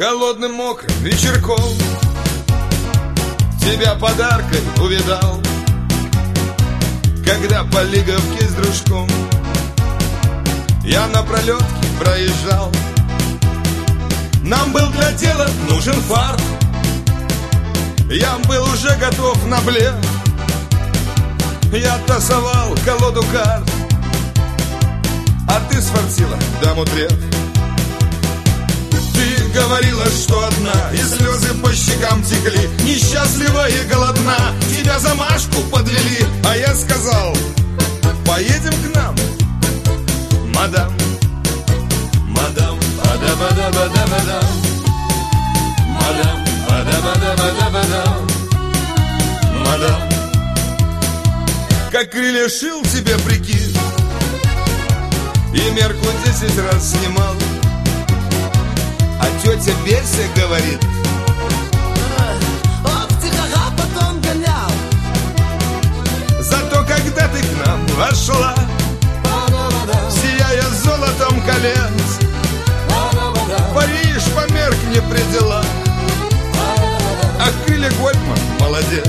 холодным мокрым вечерком тебя подаркой увидал, когда по Лиговке с дружком я на пролетке проезжал. Нам был для дела нужен фарт, я был уже готов на блеф. Я тасовал колоду карт, а ты сфартила даму треф. Ты говорила, что одна, и слезы по щекам текли, несчастлива и голодна, тебя за Машку подвели. А я сказал: поедем к нам, мадам. Мадам, бада-бада-бада-бада, мадам, бада-бада-бада-бада, мадам. Как крылья шил тебе прикид и мерку 10 раз снимал. А тетя Берся говорит: ох, тихо потом гонял. зато когда ты к нам вошла, сияя золотом колец, Париж померк не при делах, а Крылья Гольдман молодец.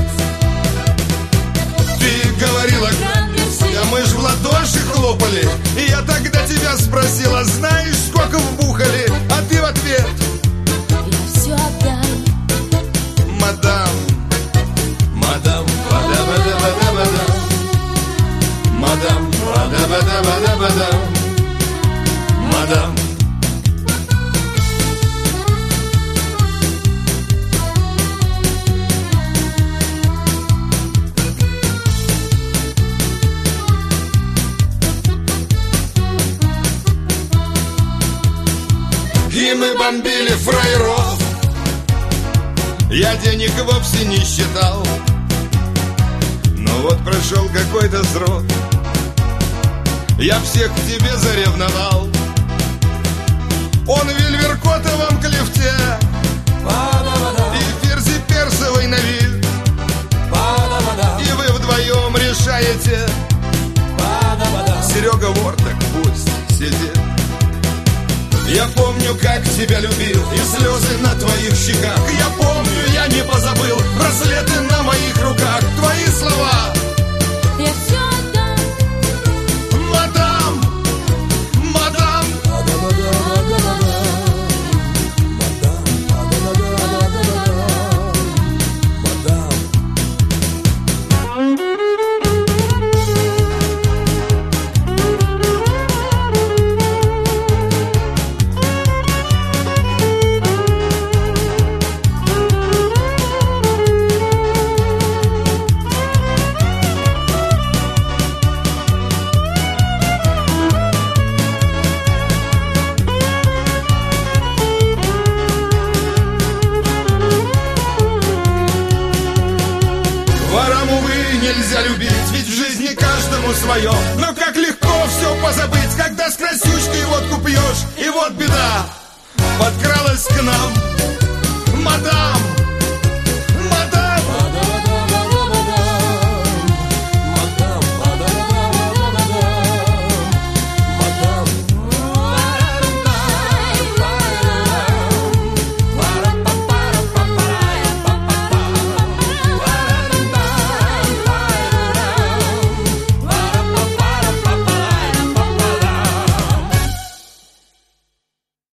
Ты говорила: а мы ж в ладоши хлопали. И я тогда тебя спросила: знаешь, сколько вбухали? А ты в ответ: я все отдам. мадам, мадам, бада-бада-бада-бада, мадам, бада-бада-бада-бада, мадам. И мы бомбили фраеров, я денег вовсе не считал. Но вот прошел какой-то срок, я всех к тебе заревновал. Он в вельверкотовом клифте и ферзи персовый на вид, и вы вдвоем решаете: Серега Ворток пусть сидит. Я помню, как тебя любил, и слезы на твоих щеках. Я помню, я не позабыл браслеты на моих руках. Твои слова: Я все отдам. мадам, мадам. Нельзя любить, ведь в жизни каждому свое. Но как легко все позабыть, когда с красючкой водку пьешь. И вот беда подкралась к нам, мадам.